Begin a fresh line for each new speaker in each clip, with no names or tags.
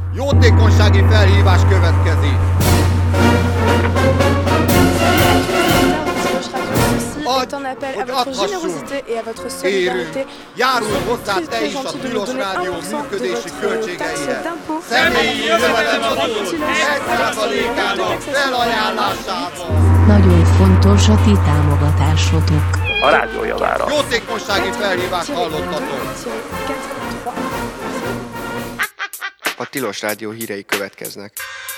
Jótékonysági felhívás következik.
Est un appel à votre générosité et à votre solidarité.
Járulj hozzá te is a Tilos Rádió működési költségeihez. Személyi jövedelemadó 1%-ának felajánlásával.
Nagyon fontos a ti támogatásotok.
A rádió javára.
Jótékonysági felhívást hallottatok.
A Tilos Rádió hírei következnek.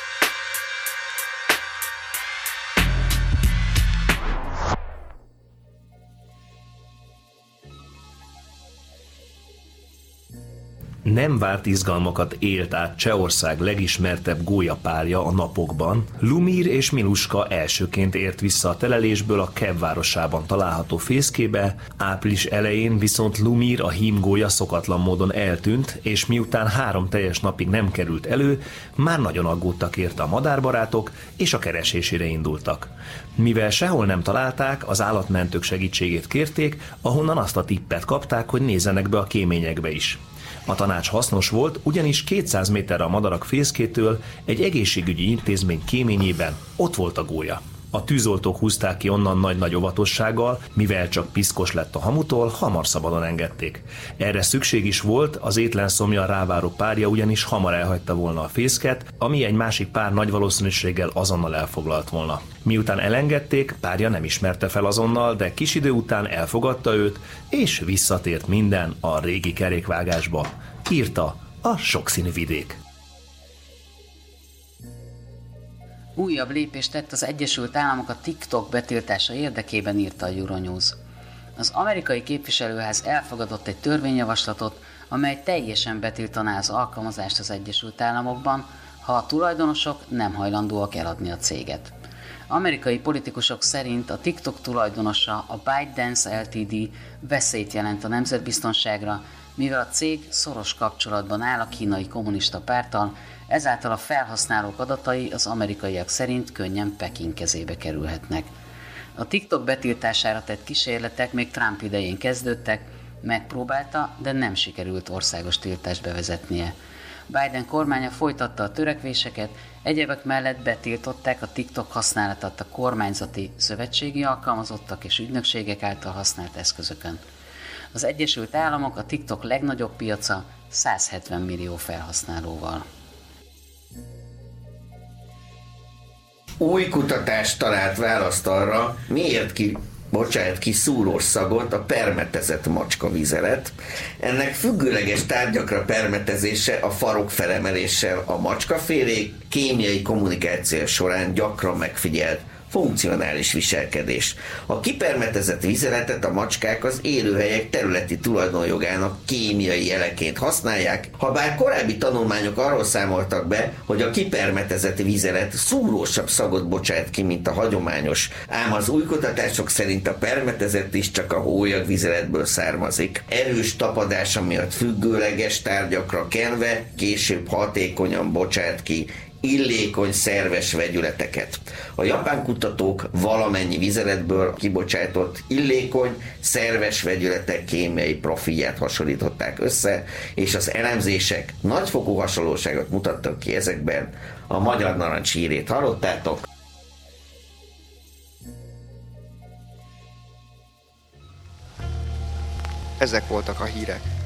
Nem várt izgalmakat élt át Csehország legismertebb gólyapárja a napokban. Lumír és Miluska elsőként ért vissza a telelésből a Kiev városában található fészkébe, április elején viszont Lumír, a hímgólya szokatlan módon eltűnt, és miután 3 teljes napig nem került elő, már nagyon aggódtak érte a madárbarátok, és a keresésére indultak. Mivel sehol nem találták, az állatmentők segítségét kérték, ahonnan azt a tippet kapták, hogy nézzenek be a kéményekbe is. A tanács hasznos volt, ugyanis 200 méterre a madarak fészkétől egy egészségügyi intézmény kéményében ott volt a gólya. A tűzoltók húzták ki onnan nagy-nagy óvatossággal, mivel csak piszkos lett a hamutól, hamar szabadon engedték. Erre szükség is volt, az étlenszomjan ráváró párja ugyanis hamar elhagyta volna a fészket, ami egy másik pár nagy valószínűséggel azonnal elfoglalt volna. Miután elengedték, párja nem ismerte fel azonnal, de kis idő után elfogadta őt, és visszatért minden a régi kerékvágásba, írta a Sokszínű vidék.
Újabb lépést tett az Egyesült Államok a TikTok betiltása érdekében, írta a Euronews. Az amerikai képviselőház elfogadott egy törvényjavaslatot, amely teljesen betiltaná az alkalmazást az Egyesült Államokban, ha a tulajdonosok nem hajlandóak eladni a céget. Amerikai politikusok szerint a TikTok tulajdonosa, a ByteDance Ltd. Veszélyt jelent a nemzetbiztonságra, mivel a cég szoros kapcsolatban áll a kínai kommunista párttal, ezáltal a felhasználók adatai az amerikaiak szerint könnyen Peking kezébe kerülhetnek. A TikTok betiltására tett kísérletek még Trump idején kezdődtek, megpróbálta, de nem sikerült országos tiltást bevezetnie. Biden kormánya folytatta a törekvéseket, egyebek mellett betiltották a TikTok használatát a kormányzati, szövetségi alkalmazottak és ügynökségek által használt eszközökön. Az Egyesült Államok a TikTok legnagyobb piaca 170 millió felhasználóval.
Új kutatás talált választ arra, miért bocsánat ki szúrós szagot a permetezett macskavizelet. Ennek függőleges tárgyakra permetezése a farok felemeléssel a macskafélék kémiai kommunikáció során gyakran megfigyelt funkcionális viselkedés. A kipermetezett vizeletet a macskák az élőhelyek területi tulajdonjogának kémiai jeleként használják, habár korábbi tanulmányok arról számoltak be, hogy a kipermetezett vizelet szúrósabb szagot bocsát ki, mint a hagyományos, ám az új kutatások szerint a permetezett is csak a hólyag vizeletből származik. Erős tapadása miatt függőleges tárgyakra kenve később hatékonyan bocsát ki illékony szerves vegyületeket. A japán kutatók valamennyi vizeletből kibocsátott illékony szerves vegyületek kémiai profilját hasonlították össze, és az elemzések nagyfokú hasonlóságot mutattak ki ezekben. A magyar narancs hírét hallottátok.
Ezek voltak a hírek.